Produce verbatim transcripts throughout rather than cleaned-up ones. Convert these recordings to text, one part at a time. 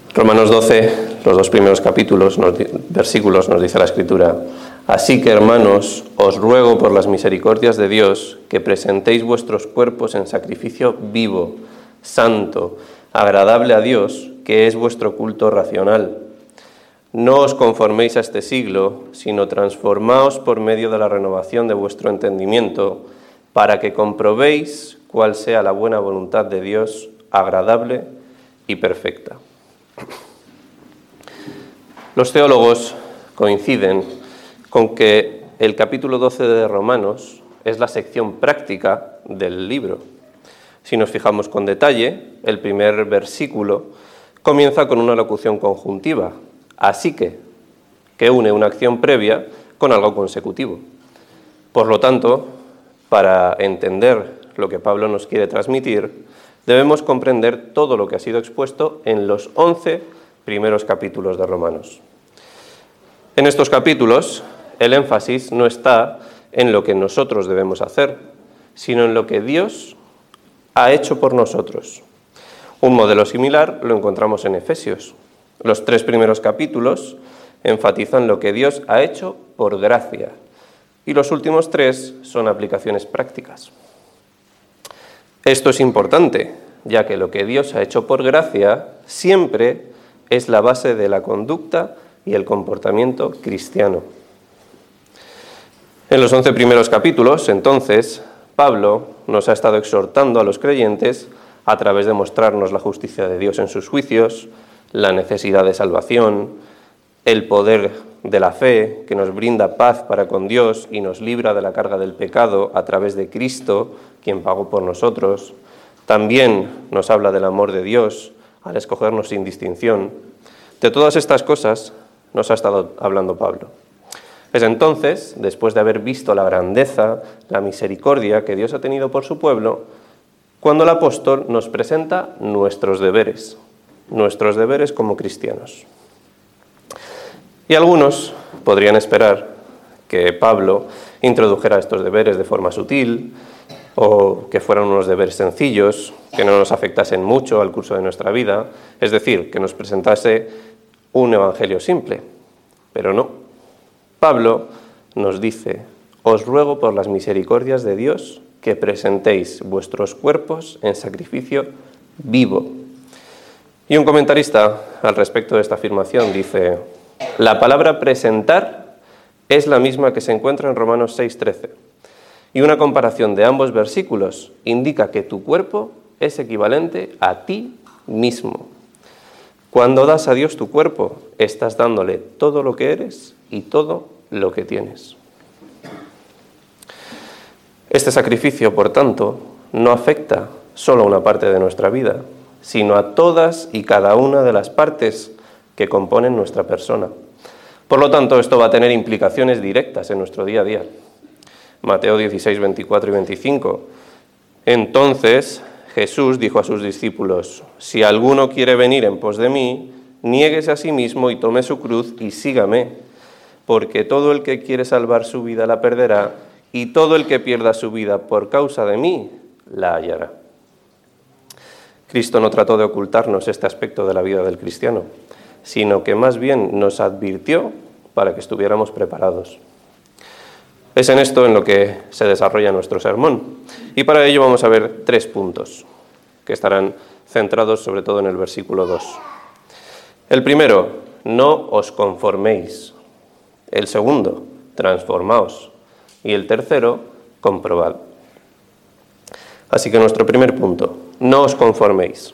Romanos doce, los dos primeros capítulos, nos, versículos, nos dice la Escritura: Así que, hermanos, os ruego por las misericordias de Dios que presentéis vuestros cuerpos en sacrificio vivo, santo, agradable a Dios, que es vuestro culto racional. No os conforméis a este siglo, sino transformaos por medio de la renovación de vuestro entendimiento, para que comprobéis cuál sea la buena voluntad de Dios, agradable y perfecta. Los teólogos coinciden con que el capítulo doce de Romanos es la sección práctica del libro. Si nos fijamos con detalle, el primer versículo comienza con una locución conjuntiva, así que, que une una acción previa con algo consecutivo. Por lo tanto, para entender lo que Pablo nos quiere transmitir, debemos comprender todo lo que ha sido expuesto en los once primeros capítulos de Romanos. En estos capítulos, el énfasis no está en lo que nosotros debemos hacer, sino en lo que Dios ha hecho por nosotros. Un modelo similar lo encontramos en Efesios. Los tres primeros capítulos enfatizan lo que Dios ha hecho por gracia, y los últimos tres son aplicaciones prácticas. Esto es importante, ya que lo que Dios ha hecho por gracia siempre es la base de la conducta y el comportamiento cristiano. En los once primeros capítulos, entonces, Pablo nos ha estado exhortando a los creyentes a través de mostrarnos la justicia de Dios en sus juicios, la necesidad de salvación, el poder de la fe que nos brinda paz para con Dios y nos libra de la carga del pecado a través de Cristo, quien pagó por nosotros. También nos habla del amor de Dios al escogernos sin distinción. De todas estas cosas nos ha estado hablando Pablo. Es entonces, después de haber visto la grandeza, la misericordia que Dios ha tenido por su pueblo, cuando el apóstol nos presenta nuestros deberes, nuestros deberes como cristianos. Y algunos podrían esperar que Pablo introdujera estos deberes de forma sutil, o que fueran unos deberes sencillos, que no nos afectasen mucho al curso de nuestra vida, es decir, que nos presentase un evangelio simple. Pero no. Pablo nos dice: os ruego por las misericordias de Dios que presentéis vuestros cuerpos en sacrificio vivo. Y un comentarista al respecto de esta afirmación dice: la palabra presentar es la misma que se encuentra en Romanos seis trece. Y una comparación de ambos versículos indica que tu cuerpo es equivalente a ti mismo. Cuando das a Dios tu cuerpo, estás dándole todo lo que eres y todo lo que tienes. Este sacrificio, por tanto, no afecta solo a una parte de nuestra vida, sino a todas y cada una de las partes que componen nuestra persona. Por lo tanto, esto va a tener implicaciones directas en nuestro día a día. Mateo dieciséis, veinticuatro y veinticinco. Entonces Jesús dijo a sus discípulos: si alguno quiere venir en pos de mí, niéguese a sí mismo y tome su cruz y sígame, porque todo el que quiere salvar su vida la perderá, y todo el que pierda su vida por causa de mí la hallará. Cristo no trató de ocultarnos este aspecto de la vida del cristiano, sino que más bien nos advirtió para que estuviéramos preparados. Es en esto en lo que se desarrolla nuestro sermón, y para ello vamos a ver tres puntos, que estarán centrados sobre todo en el versículo dos. El primero: no os conforméis. El segundo: transformaos. Y el tercero: comprobad. Así que nuestro primer punto: no os conforméis.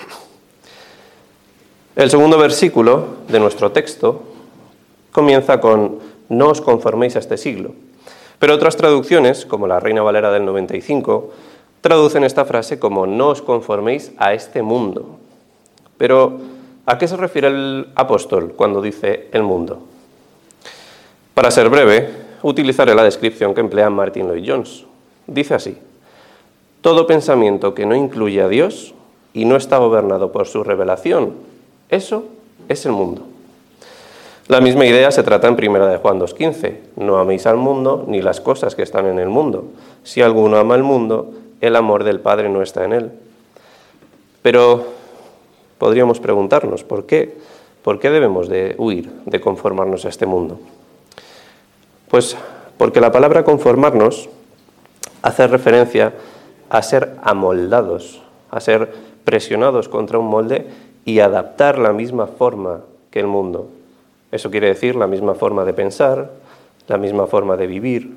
El segundo versículo de nuestro texto comienza con: no os conforméis a este siglo. Pero otras traducciones, como la Reina Valera del noventa y cinco, traducen esta frase como: no os conforméis a este mundo. Pero, ¿a qué se refiere el apóstol cuando dice el mundo? Para ser breve, utilizaré la descripción que emplea Martin Lloyd-Jones. Dice así: todo pensamiento que no incluye a Dios y no está gobernado por su revelación, eso es el mundo. La misma idea se trata en primera de Juan dos quince. No améis al mundo ni las cosas que están en el mundo. Si alguno ama al mundo, el amor del Padre no está en él. Pero, podríamos preguntarnos, ¿por qué? ¿Por qué debemos de huir de conformarnos a este mundo? Pues porque la palabra conformarnos hace referencia a ser amoldados, a ser presionados contra un molde y adaptar la misma forma que el mundo. Eso quiere decir la misma forma de pensar, la misma forma de vivir,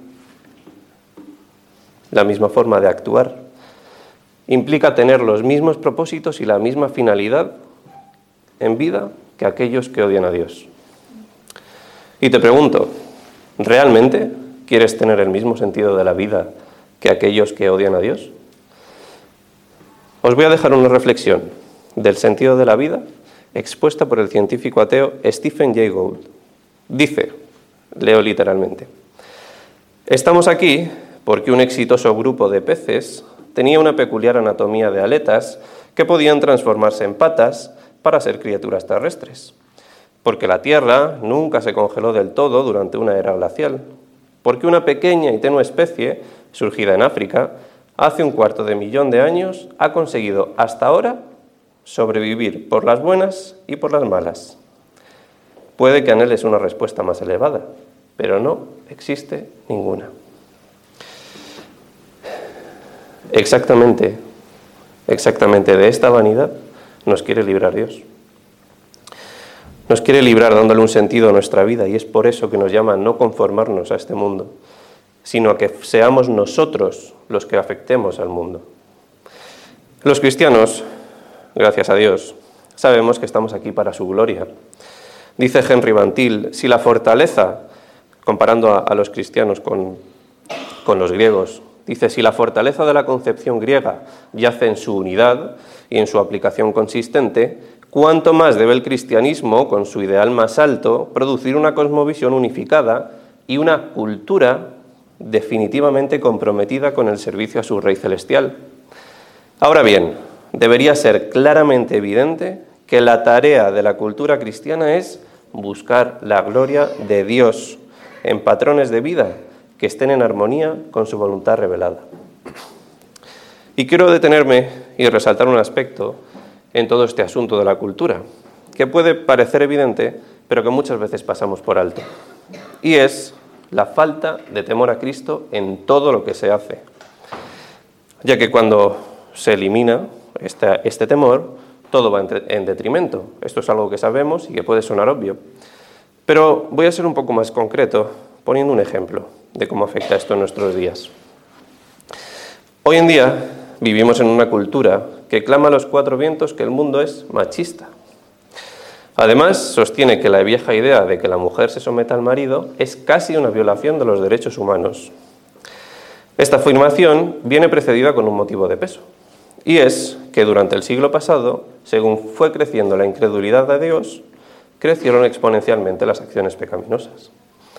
la misma forma de actuar. Implica tener los mismos propósitos y la misma finalidad en vida que aquellos que odian a Dios. Y te pregunto, ¿realmente quieres tener el mismo sentido de la vida que aquellos que odian a Dios? Os voy a dejar una reflexión del sentido de la vida expuesta por el científico ateo Stephen Jay Gould. Dice, leo literalmente, estamos aquí porque un exitoso grupo de peces tenía una peculiar anatomía de aletas que podían transformarse en patas para ser criaturas terrestres, porque la Tierra nunca se congeló del todo durante una era glacial, porque una pequeña y tenue especie, surgida en África, hace un cuarto de millón de años, ha conseguido hasta ahora sobrevivir por las buenas y por las malas. Puede que anheles una respuesta más elevada, pero no existe ninguna. Exactamente, exactamente de esta vanidad nos quiere librar Dios. Nos quiere librar dándole un sentido a nuestra vida y es por eso que nos llama a no conformarnos a este mundo, sino a que seamos nosotros los que afectemos al mundo. Los cristianos, gracias a Dios, sabemos que estamos aquí para su gloria. Dice Henry Van Til, si la fortaleza, comparando a, a los cristianos con, con los griegos, dice, si la fortaleza de la concepción griega yace en su unidad y en su aplicación consistente, ¿cuánto más debe el cristianismo, con su ideal más alto, producir una cosmovisión unificada y una cultura definitivamente comprometida con el servicio a su Rey Celestial? Ahora bien, debería ser claramente evidente que la tarea de la cultura cristiana es buscar la gloria de Dios en patrones de vida que estén en armonía con su voluntad revelada. Y quiero detenerme y resaltar un aspecto en todo este asunto de la cultura, que puede parecer evidente, pero que muchas veces pasamos por alto. Y es la falta de temor a Cristo en todo lo que se hace. Ya que cuando se elimina este, este temor, todo va en, en detrimento. Esto es algo que sabemos y que puede sonar obvio. Pero voy a ser un poco más concreto, poniendo un ejemplo de cómo afecta esto en nuestros días. Hoy en día vivimos en una cultura que clama a los cuatro vientos que el mundo es machista. Además, sostiene que la vieja idea de que la mujer se someta al marido es casi una violación de los derechos humanos. Esta afirmación viene precedida con un motivo de peso, y es que durante el siglo pasado, según fue creciendo la incredulidad de Dios, crecieron exponencialmente las acciones pecaminosas.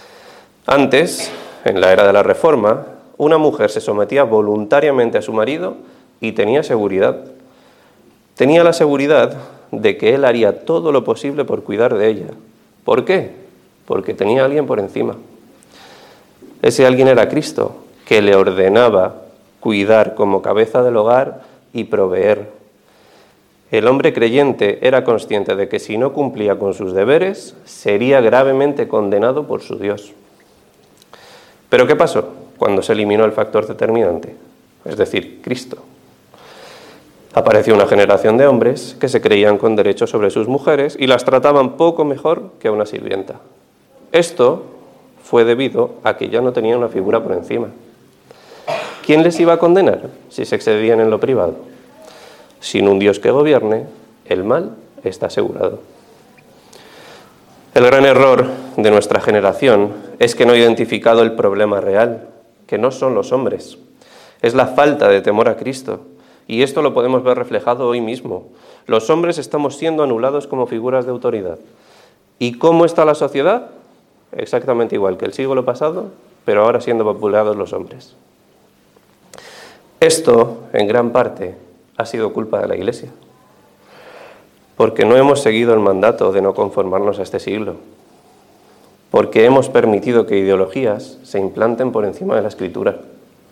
Antes, en la era de la Reforma, una mujer se sometía voluntariamente a su marido y tenía seguridad. Tenía la seguridad de que él haría todo lo posible por cuidar de ella. ¿Por qué? Porque tenía a alguien por encima. Ese alguien era Cristo, que le ordenaba cuidar como cabeza del hogar y proveer. El hombre creyente era consciente de que si no cumplía con sus deberes, sería gravemente condenado por su Dios. ¿Pero qué pasó cuando se eliminó el factor determinante? Es decir, Cristo. Apareció una generación de hombres que se creían con derecho sobre sus mujeres y las trataban poco mejor que a una sirvienta. Esto fue debido a que ya no tenían una figura por encima. ¿Quién les iba a condenar si se excedían en lo privado? Sin un Dios que gobierne, el mal está asegurado. El gran error de nuestra generación es que no ha identificado el problema real, que no son los hombres. Es la falta de temor a Cristo. Y esto lo podemos ver reflejado hoy mismo. Los hombres estamos siendo anulados como figuras de autoridad. ¿Y cómo está la sociedad? Exactamente igual que el siglo pasado, pero ahora siendo vapuleados los hombres. Esto, en gran parte, ha sido culpa de la Iglesia, porque no hemos seguido el mandato de no conformarnos a este siglo, porque hemos permitido que ideologías se implanten por encima de la Escritura.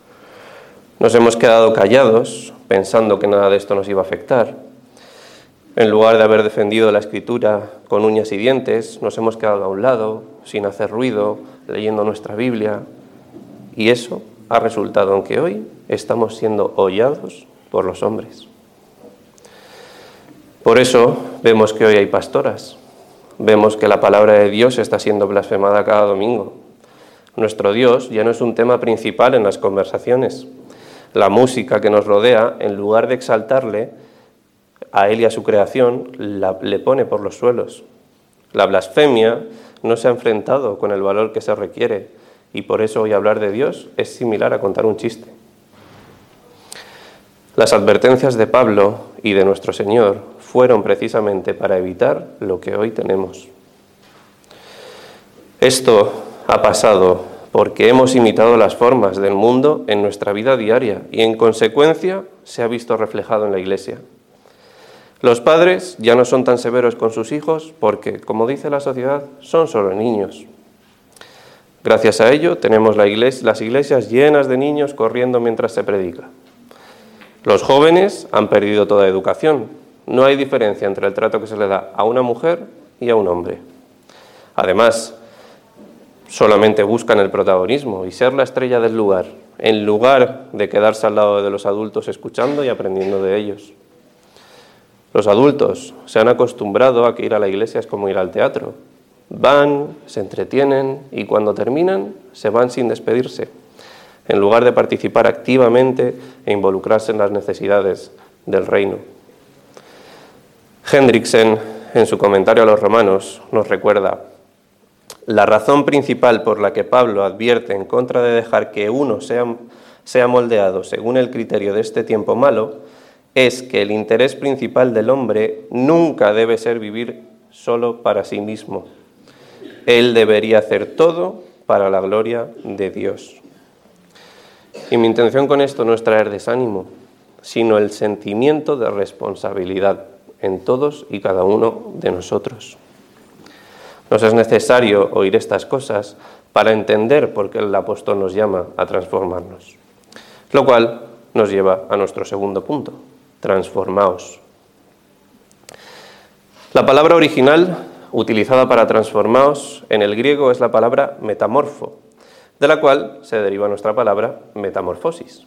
Nos hemos quedado callados pensando que nada de esto nos iba a afectar. En lugar de haber defendido la Escritura con uñas y dientes, nos hemos quedado a un lado, sin hacer ruido, leyendo nuestra Biblia. Y eso ha resultado en que hoy estamos siendo hollados por los hombres. Por eso vemos que hoy hay pastoras. Vemos que la palabra de Dios está siendo blasfemada cada domingo. Nuestro Dios ya no es un tema principal en las conversaciones. La música que nos rodea, en lugar de exaltarle a Él y a su creación, la, le pone por los suelos. La blasfemia no se ha enfrentado con el valor que se requiere y por eso hoy hablar de Dios es similar a contar un chiste. Las advertencias de Pablo y de nuestro Señor fueron precisamente para evitar lo que hoy tenemos. Esto ha pasado porque hemos imitado las formas del mundo en nuestra vida diaria y en consecuencia se ha visto reflejado en la Iglesia. Los padres ya no son tan severos con sus hijos porque, como dice la sociedad, son solo niños. Gracias a ello tenemos la iglesia, las iglesias llenas de niños corriendo mientras se predica. Los jóvenes han perdido toda educación. No hay diferencia entre el trato que se le da a una mujer y a un hombre. Además, solamente buscan el protagonismo y ser la estrella del lugar, en lugar de quedarse al lado de los adultos escuchando y aprendiendo de ellos. Los adultos se han acostumbrado a que ir a la iglesia es como ir al teatro. Van, se entretienen y cuando terminan se van sin despedirse, en lugar de participar activamente e involucrarse en las necesidades del reino. Hendriksen, en su comentario a los Romanos, nos recuerda: la razón principal por la que Pablo advierte en contra de dejar que uno sea, sea moldeado según el criterio de este tiempo malo es que el interés principal del hombre nunca debe ser vivir solo para sí mismo. Él debería hacer todo para la gloria de Dios. Y mi intención con esto no es traer desánimo, sino el sentimiento de responsabilidad en todos y cada uno de nosotros. Nos es necesario oír estas cosas para entender por qué el apóstol nos llama a transformarnos. Lo cual nos lleva a nuestro segundo punto: transformaos. La palabra original utilizada para transformaos en el griego es la palabra metamorfo, de la cual se deriva nuestra palabra metamorfosis.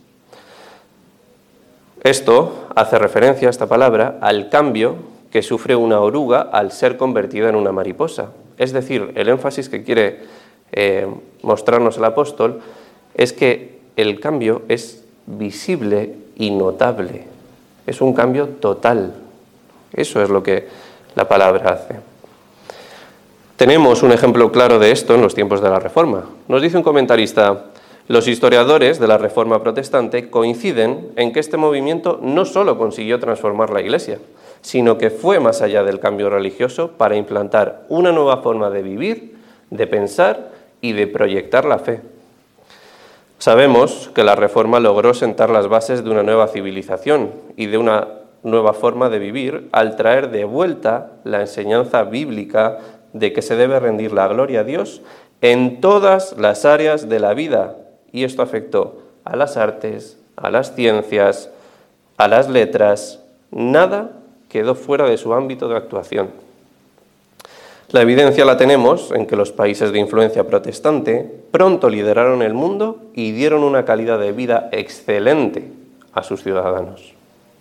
Esto hace referencia, esta palabra, al cambio que sufre una oruga al ser convertida en una mariposa. Es decir, el énfasis que quiere eh, mostrarnos el apóstol es que el cambio es visible y notable. Es un cambio total. Eso es lo que la palabra hace. Tenemos un ejemplo claro de esto en los tiempos de la Reforma. Nos dice un comentarista: los historiadores de la Reforma protestante coinciden en que este movimiento no solo consiguió transformar la Iglesia, sino que fue más allá del cambio religioso para implantar una nueva forma de vivir, de pensar y de proyectar la fe. Sabemos que la Reforma logró sentar las bases de una nueva civilización y de una nueva forma de vivir al traer de vuelta la enseñanza bíblica de que se debe rendir la gloria a Dios en todas las áreas de la vida. Y esto afectó a las artes, a las ciencias, a las letras. Nada quedó fuera de su ámbito de actuación. La evidencia la tenemos en que los países de influencia protestante pronto lideraron el mundo y dieron una calidad de vida excelente a sus ciudadanos.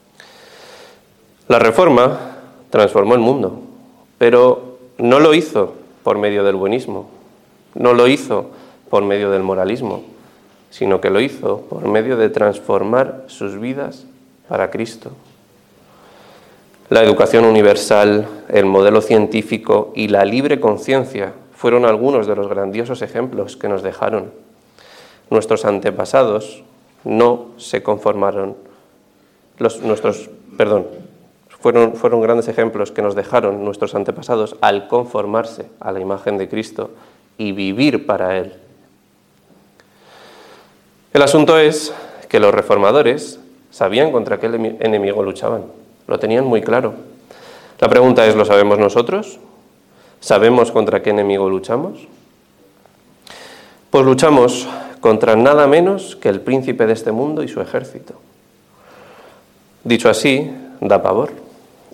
La Reforma transformó el mundo, pero no lo hizo por medio del buenismo, no lo hizo por medio del moralismo, sino que lo hizo por medio de transformar sus vidas para Cristo. La educación universal, el modelo científico y la libre conciencia fueron algunos de los grandiosos ejemplos que nos dejaron. Nuestros antepasados no se conformaron, los, nuestros, perdón, fueron, fueron grandes ejemplos que nos dejaron nuestros antepasados al conformarse a la imagen de Cristo y vivir para Él. El asunto es que los reformadores sabían contra qué enemigo luchaban. Lo tenían muy claro. La pregunta es, ¿lo sabemos nosotros? ¿Sabemos contra qué enemigo luchamos? Pues luchamos contra nada menos que el príncipe de este mundo y su ejército. Dicho así, da pavor.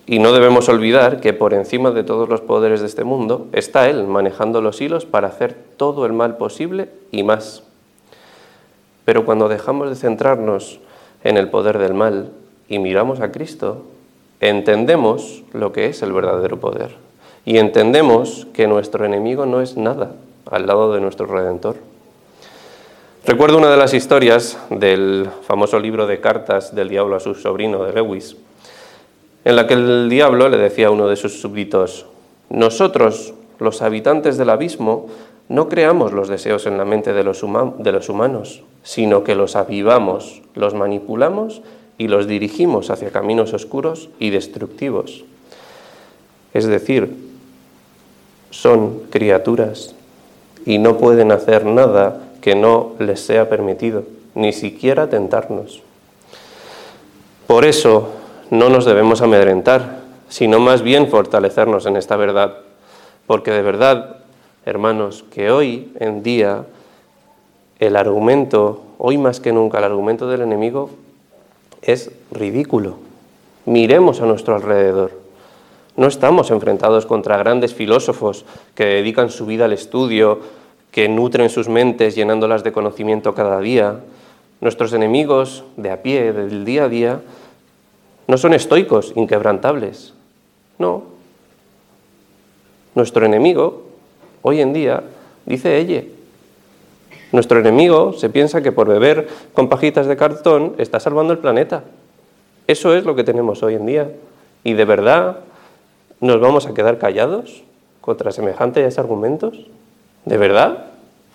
Y no debemos olvidar que por encima de todos los poderes de este mundo está Él manejando los hilos para hacer todo el mal posible y más. Pero cuando dejamos de centrarnos en el poder del mal y miramos a Cristo, entendemos lo que es el verdadero poder. Y entendemos que nuestro enemigo no es nada al lado de nuestro Redentor. Recuerdo una de las historias del famoso libro de cartas del diablo a su sobrino de Lewis, en la que el diablo le decía a uno de sus súbditos: nosotros, los habitantes del abismo, no creamos los deseos en la mente de los, huma- de los humanos, sino que los avivamos, los manipulamos y los dirigimos hacia caminos oscuros y destructivos. Es decir, son criaturas y no pueden hacer nada que no les sea permitido, ni siquiera tentarnos. Por eso no nos debemos amedrentar, sino más bien fortalecernos en esta verdad, porque de verdad, hermanos, que hoy en día el argumento, hoy más que nunca el argumento del enemigo es ridículo. Miremos a nuestro alrededor. No estamos enfrentados contra grandes filósofos que dedican su vida al estudio, que nutren sus mentes llenándolas de conocimiento cada día. Nuestros enemigos de a pie, del día a día, no son estoicos, inquebrantables. No. Nuestro enemigo, hoy en día, dice ella. Nuestro enemigo se piensa que por beber con pajitas de cartón está salvando el planeta. Eso es lo que tenemos hoy en día. ¿Y de verdad nos vamos a quedar callados contra semejantes argumentos? ¿De verdad?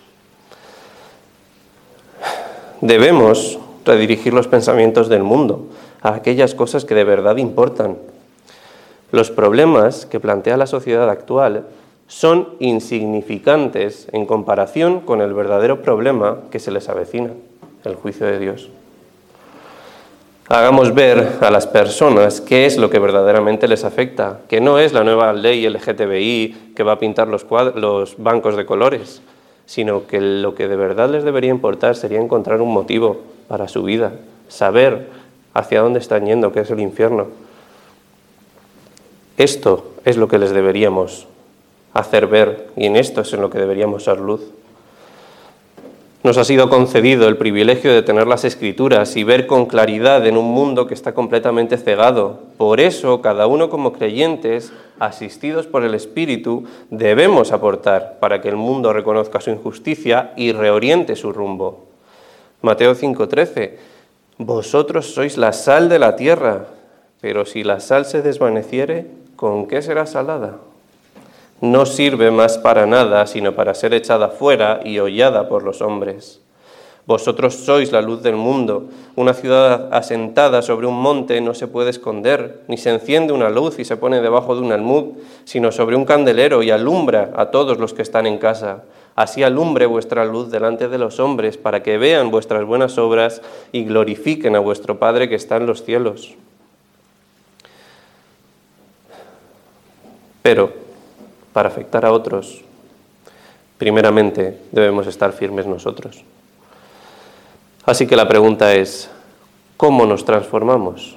Debemos redirigir los pensamientos del mundo a aquellas cosas que de verdad importan. Los problemas que plantea la sociedad actual son insignificantes en comparación con el verdadero problema que se les avecina, el juicio de Dios. Hagamos ver a las personas qué es lo que verdaderamente les afecta, que no es la nueva ley L G T B I que va a pintar los, cuadros, los bancos de colores, sino que lo que de verdad les debería importar sería encontrar un motivo para su vida, saber hacia dónde están yendo, que es el infierno. Esto es lo que les deberíamos hacer ver, y en esto es en lo que deberíamos dar luz. Nos ha sido concedido el privilegio de tener las Escrituras y ver con claridad en un mundo que está completamente cegado. Por eso, cada uno como creyentes, asistidos por el Espíritu, debemos aportar para que el mundo reconozca su injusticia y reoriente su rumbo. Mateo cinco trece. Vosotros sois la sal de la tierra, pero si la sal se desvaneciere, ¿con qué será salada? No sirve más para nada, sino para ser echada fuera y hollada por los hombres. Vosotros sois la luz del mundo. Una ciudad asentada sobre un monte no se puede esconder, ni se enciende una luz y se pone debajo de un almud, sino sobre un candelero y alumbra a todos los que están en casa. Así alumbre vuestra luz delante de los hombres, para que vean vuestras buenas obras y glorifiquen a vuestro Padre que está en los cielos. Pero para afectar a otros, primeramente debemos estar firmes nosotros. Así que la pregunta es, ¿cómo nos transformamos?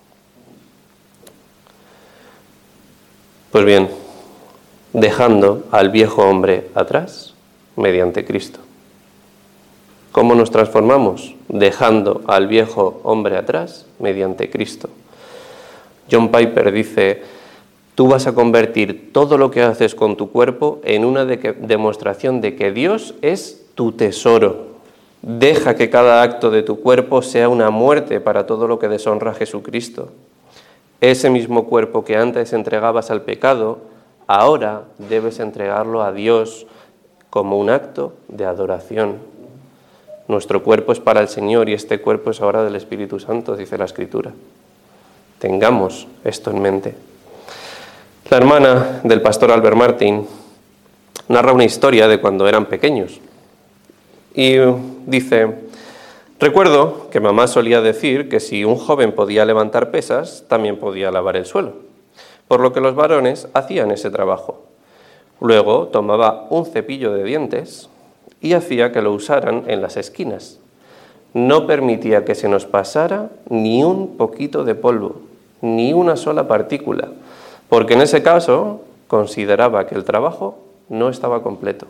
Pues bien, dejando al viejo hombre atrás mediante Cristo. ¿Cómo nos transformamos? Dejando al viejo hombre atrás mediante Cristo. John Piper dice: tú vas a convertir todo lo que haces con tu cuerpo en una de que, demostración de que Dios es tu tesoro. Deja que cada acto de tu cuerpo sea una muerte para todo lo que deshonra a Jesucristo. Ese mismo cuerpo que antes entregabas al pecado, ahora debes entregarlo a Dios como un acto de adoración. Nuestro cuerpo es para el Señor y este cuerpo es ahora del Espíritu Santo, dice la Escritura. Tengamos esto en mente. La hermana del pastor Albert Martin narra una historia de cuando eran pequeños. Y dice: recuerdo que mamá solía decir que si un joven podía levantar pesas, también podía lavar el suelo, por lo que los varones hacían ese trabajo. Luego tomaba un cepillo de dientes y hacía que lo usaran en las esquinas. No permitía que se nos pasara ni un poquito de polvo. ni una sola partícula, porque en ese caso consideraba que el trabajo no estaba completo.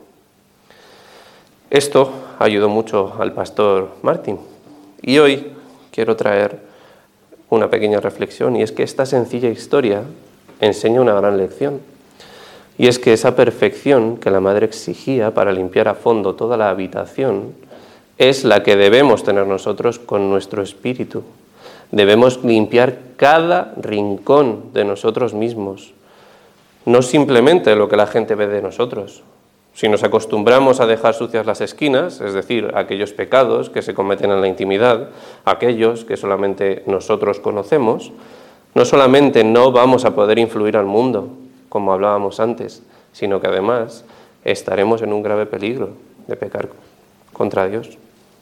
Esto ayudó mucho al pastor Martín, y hoy quiero traer una pequeña reflexión, y es que esta sencilla historia enseña una gran lección, y es que esa perfección que la madre exigía para limpiar a fondo toda la habitación es la que debemos tener nosotros con nuestro espíritu. Debemos limpiar cada rincón de nosotros mismos, no simplemente lo que la gente ve de nosotros. Si nos acostumbramos a dejar sucias las esquinas, es decir, aquellos pecados que se cometen en la intimidad, aquellos que solamente nosotros conocemos, no solamente no vamos a poder influir al mundo, como hablábamos antes, sino que además estaremos en un grave peligro de pecar contra Dios.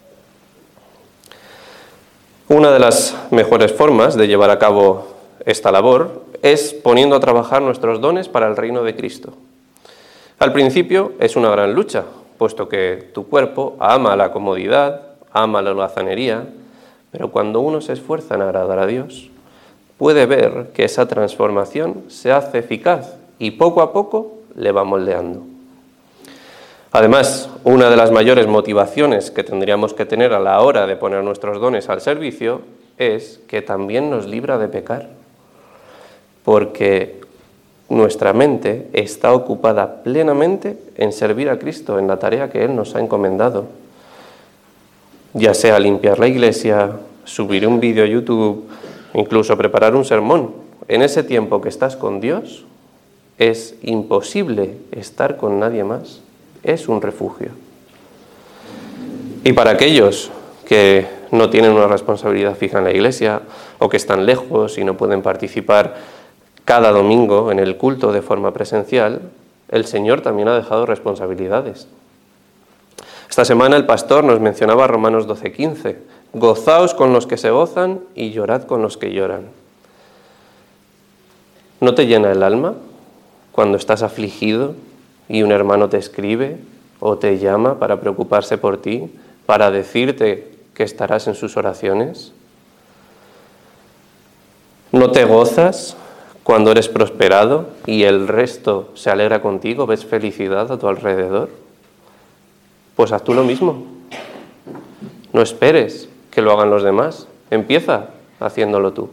Una de las mejores formas de llevar a cabo esta labor es poniendo a trabajar nuestros dones para el reino de Cristo. Al principio es una gran lucha, puesto que tu cuerpo ama la comodidad, ama la holgazanería, pero cuando uno se esfuerza en agradar a Dios, puede ver que esa transformación se hace eficaz y poco a poco le va moldeando. Además, una de las mayores motivaciones que tendríamos que tener a la hora de poner nuestros dones al servicio es que también nos libra de pecar, porque nuestra mente está ocupada plenamente en servir a Cristo en la tarea que Él nos ha encomendado, ya sea limpiar la iglesia, subir un vídeo a YouTube, incluso preparar un sermón. En ese tiempo que estás con Dios, es imposible estar con nadie más. Es un refugio. Y para aquellos que no tienen una responsabilidad fija en la iglesia o que están lejos y no pueden participar cada domingo en el culto de forma presencial, el Señor también ha dejado responsabilidades. Esta semana el pastor nos mencionaba Romanos doce quince. Gozaos con los que se gozan y llorad con los que lloran. ¿No te llena el alma cuando estás afligido y un hermano te escribe o te llama para preocuparse por ti, para decirte que estarás en sus oraciones? ¿No te gozas cuando eres prosperado y el resto se alegra contigo, ves felicidad a tu alrededor? Pues haz tú lo mismo. No esperes que lo hagan los demás. Empieza haciéndolo tú.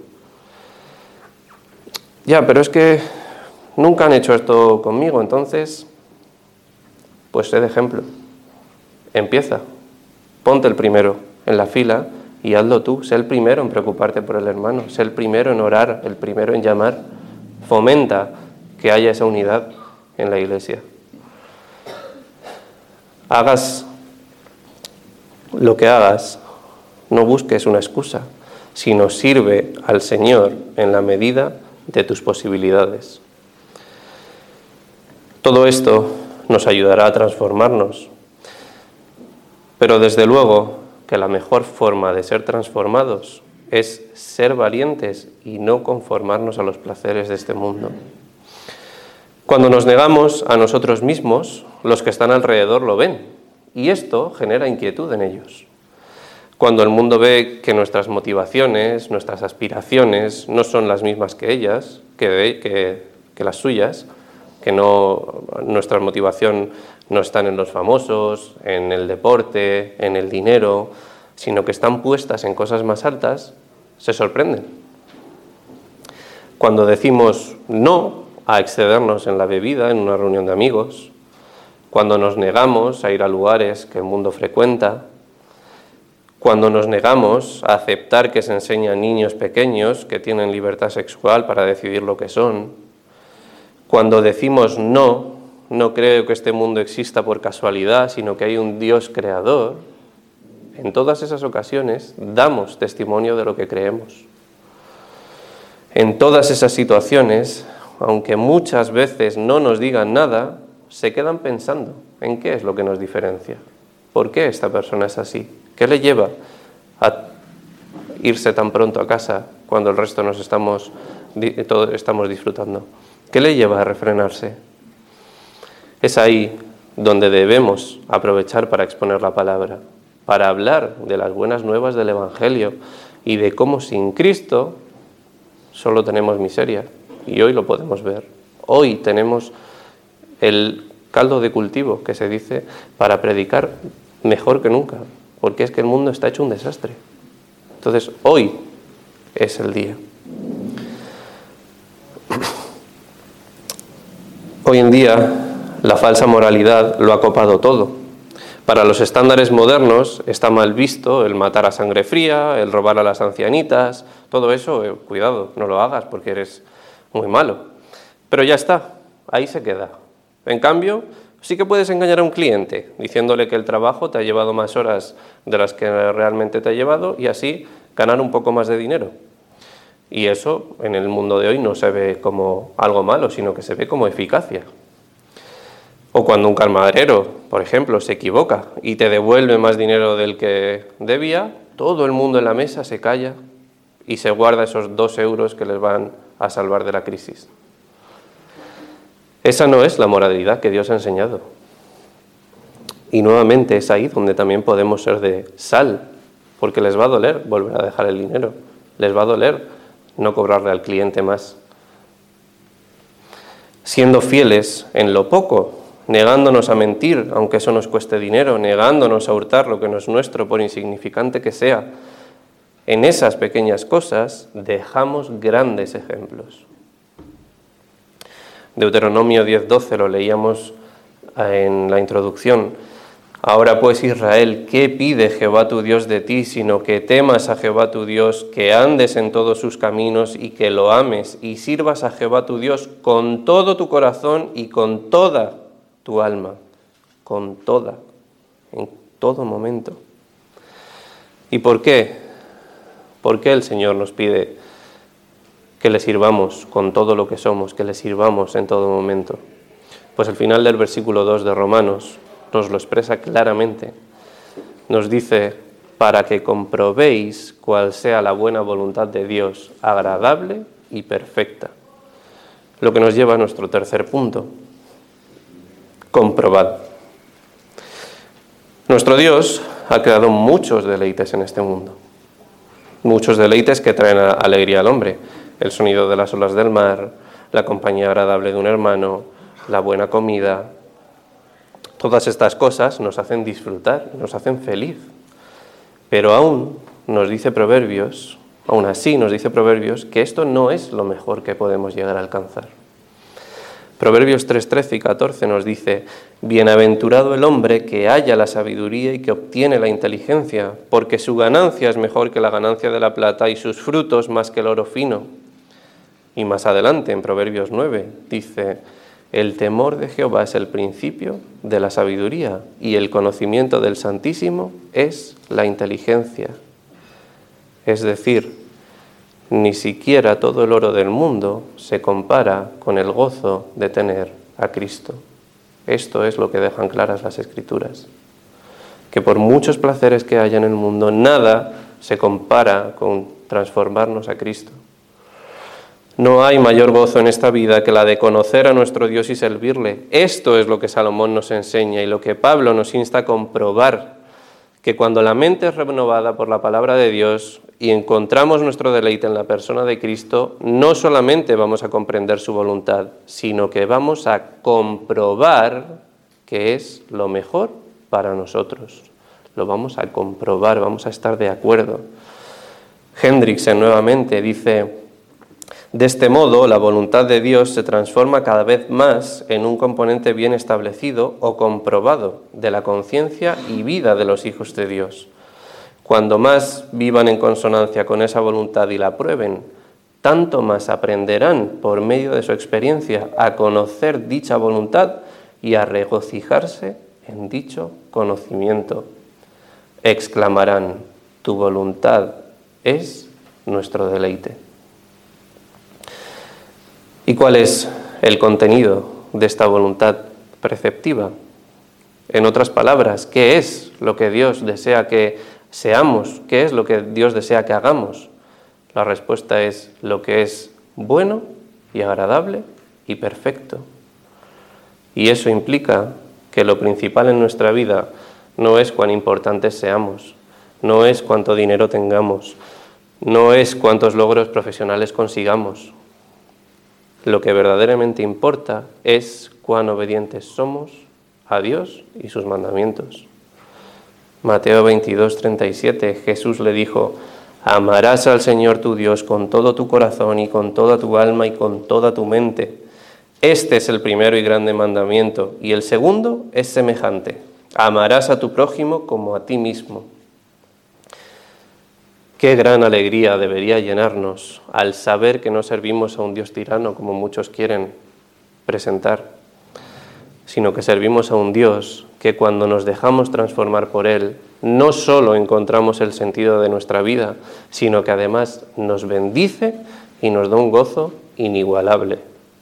Ya, pero es que nunca han hecho esto conmigo, entonces, pues sé de ejemplo. Empieza. Ponte el primero en la fila y hazlo tú. Sé el primero en preocuparte por el hermano. Sé el primero en orar, el primero en llamar. Fomenta que haya esa unidad en la iglesia. Hagas lo que hagas, no busques una excusa, sino sirve al Señor en la medida de tus posibilidades. Todo esto nos ayudará a transformarnos, pero desde luego que la mejor forma de ser transformados es ser valientes y no conformarnos a los placeres de este mundo. Cuando nos negamos a nosotros mismos, los que están alrededor lo ven, y esto genera inquietud en ellos. Cuando el mundo ve que nuestras motivaciones, nuestras aspiraciones no son las mismas que ellas, que, que, que las suyas, que no, nuestra motivación no está en los famosos, en el deporte, en el dinero, sino que están puestas en cosas más altas, se sorprenden. Cuando decimos no a excedernos en la bebida en una reunión de amigos, cuando nos negamos a ir a lugares que el mundo frecuenta, cuando nos negamos a aceptar que se enseña a niños pequeños que tienen libertad sexual para decidir lo que son, cuando decimos no, no creo que este mundo exista por casualidad, sino que hay un Dios creador, en todas esas ocasiones damos testimonio de lo que creemos. En todas esas situaciones, aunque muchas veces no nos digan nada, se quedan pensando en qué es lo que nos diferencia. ¿Por qué esta persona es así? ¿Qué le lleva a irse tan pronto a casa cuando el resto nos estamos, todo, estamos disfrutando? ¿Qué le lleva a refrenarse? Es ahí donde debemos aprovechar para exponer la palabra, para hablar de las buenas nuevas del Evangelio y de cómo sin Cristo solo tenemos miseria, y hoy lo podemos ver. Hoy tenemos el caldo de cultivo, que se dice, para predicar mejor que nunca, porque es que el mundo está hecho un desastre. Entonces, hoy es el día. Hoy en día, la falsa moralidad lo ha copado todo. Para los estándares modernos está mal visto el matar a sangre fría, el robar a las ancianitas, todo eso, eh, cuidado, no lo hagas porque eres muy malo. Pero ya está, ahí se queda. En cambio, sí que puedes engañar a un cliente diciéndole que el trabajo te ha llevado más horas de las que realmente te ha llevado y así ganar un poco más de dinero. Y eso en el mundo de hoy no se ve como algo malo, sino que se ve como eficacia. O cuando un camarero, por ejemplo, se equivoca y te devuelve más dinero del que debía, todo el mundo en la mesa se calla y se guarda esos dos euros que les van a salvar de la crisis. Esa no es la moralidad que Dios ha enseñado. Y nuevamente es ahí donde también podemos ser de sal, porque les va a doler volver a dejar el dinero, les va a doler no cobrarle al cliente más. Siendo fieles en lo poco, negándonos a mentir, aunque eso nos cueste dinero, negándonos a hurtar lo que no es nuestro, por insignificante que sea, en esas pequeñas cosas dejamos grandes ejemplos. Deuteronomio diez doce lo leíamos en la introducción. Ahora pues, Israel, ¿qué pide Jehová tu Dios de ti, sino que temas a Jehová tu Dios, que andes en todos sus caminos y que lo ames y sirvas a Jehová tu Dios con todo tu corazón y con toda tu alma, con toda, en todo momento? ¿Y por qué? ¿Por qué el Señor nos pide que le sirvamos con todo lo que somos, que le sirvamos en todo momento? Pues al final del versículo dos de Romanos nos lo expresa claramente. Nos dice, para que comprobéis cuál sea la buena voluntad de Dios, agradable y perfecta. Lo que nos lleva a nuestro tercer punto. Comprobad. Nuestro Dios ha creado muchos deleites en este mundo. Muchos deleites que traen alegría al hombre. El sonido de las olas del mar, la compañía agradable de un hermano, la buena comida. Todas estas cosas nos hacen disfrutar, nos hacen feliz. Pero aún nos dice Proverbios, aún así nos dice Proverbios, que esto no es lo mejor que podemos llegar a alcanzar. Proverbios tres, trece y catorce nos dice, bienaventurado el hombre que halla la sabiduría y que obtiene la inteligencia, porque su ganancia es mejor que la ganancia de la plata y sus frutos más que el oro fino. Y más adelante, en Proverbios nueve, dice, el temor de Jehová es el principio de la sabiduría y el conocimiento del Santísimo es la inteligencia. Es decir, ni siquiera todo el oro del mundo se compara con el gozo de tener a Cristo. Esto es lo que dejan claras las Escrituras. Que por muchos placeres que haya en el mundo, nada se compara con transformarnos a Cristo. No hay mayor gozo en esta vida que la de conocer a nuestro Dios y servirle. Esto es lo que Salomón nos enseña y lo que Pablo nos insta a comprobar, que cuando la mente es renovada por la palabra de Dios y encontramos nuestro deleite en la persona de Cristo, no solamente vamos a comprender su voluntad, sino que vamos a comprobar que es lo mejor para nosotros. Lo vamos a comprobar, vamos a estar de acuerdo. Hendrickson nuevamente dice, de este modo, la voluntad de Dios se transforma cada vez más en un componente bien establecido o comprobado de la conciencia y vida de los hijos de Dios. Cuando más vivan en consonancia con esa voluntad y la prueben, tanto más aprenderán, por medio de su experiencia, a conocer dicha voluntad y a regocijarse en dicho conocimiento. Exclamarán, tu voluntad es nuestro deleite. ¿Y cuál es el contenido de esta voluntad preceptiva? En otras palabras, ¿qué es lo que Dios desea que seamos? ¿Qué es lo que Dios desea que hagamos? La respuesta es lo que es bueno y agradable y perfecto. Y eso implica que lo principal en nuestra vida no es cuán importantes seamos, no es cuánto dinero tengamos, no es cuántos logros profesionales consigamos. Lo que verdaderamente importa es cuán obedientes somos a Dios y sus mandamientos. Mateo veintidós, treinta y siete, Jesús le dijo: amarás al Señor tu Dios con todo tu corazón y con toda tu alma y con toda tu mente. Este es el primero y grande mandamiento, y el segundo es semejante: amarás a tu prójimo como a ti mismo. Qué gran alegría debería llenarnos al saber que no servimos a un Dios tirano como muchos quieren presentar, sino que servimos a un Dios que cuando nos dejamos transformar por Él, no solo encontramos el sentido de nuestra vida, sino que además nos bendice y nos da un gozo inigualable.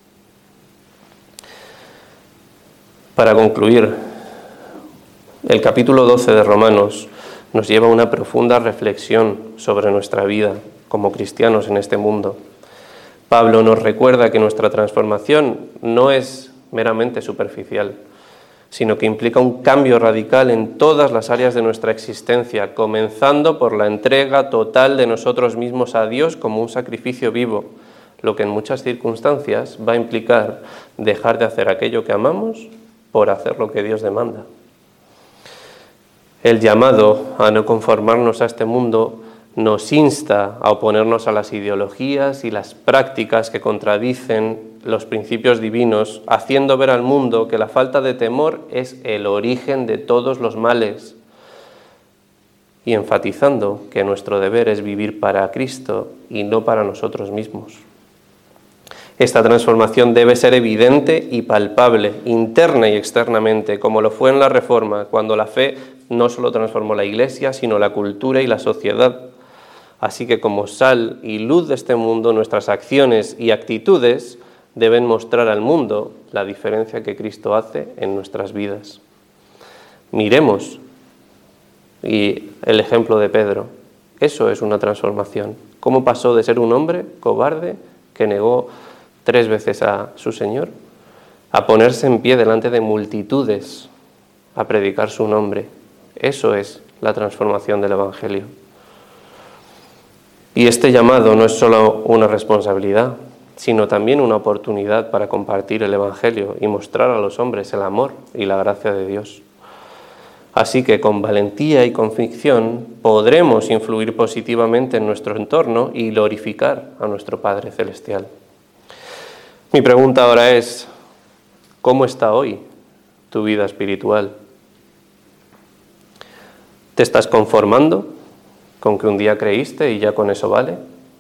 Para concluir, el capítulo doce de Romanos nos lleva a una profunda reflexión sobre nuestra vida como cristianos en este mundo. Pablo nos recuerda que nuestra transformación no es meramente superficial, sino que implica un cambio radical en todas las áreas de nuestra existencia, comenzando por la entrega total de nosotros mismos a Dios como un sacrificio vivo, lo que en muchas circunstancias va a implicar dejar de hacer aquello que amamos por hacer lo que Dios demanda. El llamado a no conformarnos a este mundo nos insta a oponernos a las ideologías y las prácticas que contradicen los principios divinos, haciendo ver al mundo que la falta de temor es el origen de todos los males y enfatizando que nuestro deber es vivir para Cristo y no para nosotros mismos. Esta transformación debe ser evidente y palpable, interna y externamente, como lo fue en la Reforma, cuando la fe no solo transformó la Iglesia, sino la cultura y la sociedad. Así que como sal y luz de este mundo, nuestras acciones y actitudes deben mostrar al mundo la diferencia que Cristo hace en nuestras vidas. Miremos y el ejemplo de Pedro. Eso es una transformación. ¿Cómo pasó de ser un hombre cobarde que negó tres veces a su Señor a ponerse en pie delante de multitudes a predicar su nombre? Eso es la transformación del Evangelio. Y este llamado no es solo una responsabilidad, sino también una oportunidad para compartir el Evangelio y mostrar a los hombres el amor y la gracia de Dios. Así que con valentía y convicción podremos influir positivamente en nuestro entorno y glorificar a nuestro Padre Celestial. Mi pregunta ahora es: ¿cómo está hoy tu vida espiritual? ¿Te estás conformando con que un día creíste y ya con eso vale?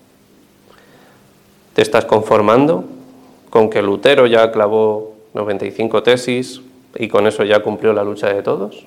¿Te estás conformando con que Lutero ya clavó noventa y cinco tesis y con eso ya cumplió la lucha de todos?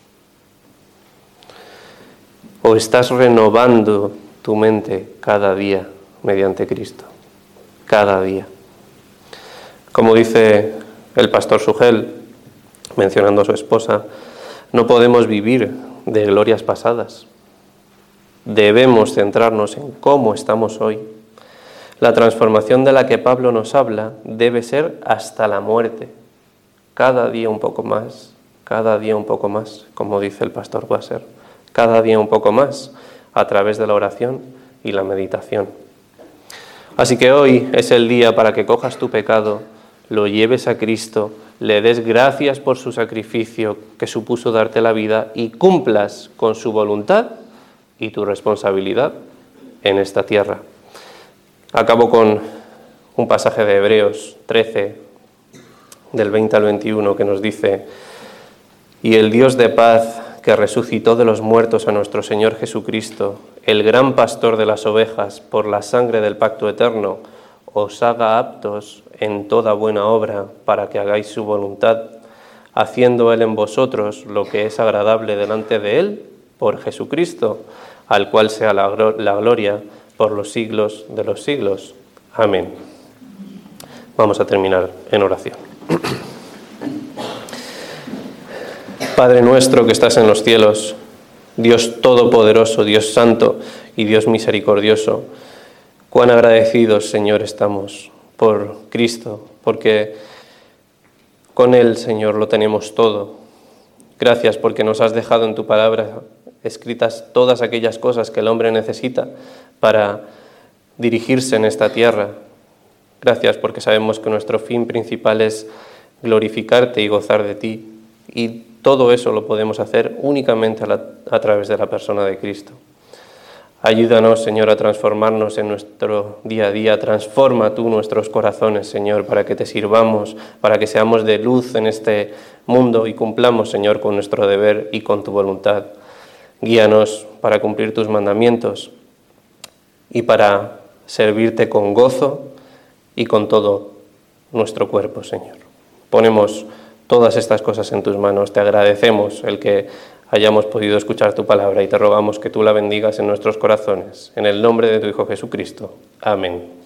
¿O estás renovando tu mente cada día mediante Cristo? Cada día. Como dice el pastor Sugel, mencionando a su esposa, no podemos vivir de glorias pasadas. Debemos centrarnos en cómo estamos hoy. La transformación de la que Pablo nos habla debe ser hasta la muerte. Cada día un poco más, cada día un poco más, como dice el pastor Wasser. Cada día un poco más, a través de la oración y la meditación. Así que hoy es el día para que cojas tu pecado, lo lleves a Cristo, le des gracias por su sacrificio que supuso darte la vida y cumplas con su voluntad y tu responsabilidad en esta tierra. Acabo con un pasaje de Hebreos trece, del veinte al veintiuno, que nos dice: y el Dios de paz, que resucitó de los muertos a nuestro Señor Jesucristo, el gran pastor de las ovejas, por la sangre del pacto eterno, os haga aptos en toda buena obra para que hagáis su voluntad, haciendo Él en vosotros lo que es agradable delante de Él, por Jesucristo, al cual sea la, la gloria por los siglos de los siglos. Amén. Vamos a terminar en oración. Padre nuestro que estás en los cielos, Dios todopoderoso, Dios santo y Dios misericordioso, cuán agradecidos, Señor, estamos por Cristo, porque con Él, Señor, lo tenemos todo. Gracias porque nos has dejado en tu palabra escritas todas aquellas cosas que el hombre necesita para dirigirse en esta tierra. Gracias porque sabemos que nuestro fin principal es glorificarte y gozar de ti, y todo eso lo podemos hacer únicamente a, la, a través de la persona de Cristo. Ayúdanos, Señor, a transformarnos en nuestro día a día. Transforma tú nuestros corazones, Señor, para que te sirvamos, para que seamos de luz en este mundo y cumplamos, Señor, con nuestro deber y con tu voluntad. Guíanos para cumplir tus mandamientos y para servirte con gozo y con todo nuestro cuerpo, Señor. Ponemos todas estas cosas en tus manos. Te agradecemos el que hayamos podido escuchar tu palabra y te rogamos que tú la bendigas en nuestros corazones. En el nombre de tu Hijo Jesucristo. Amén.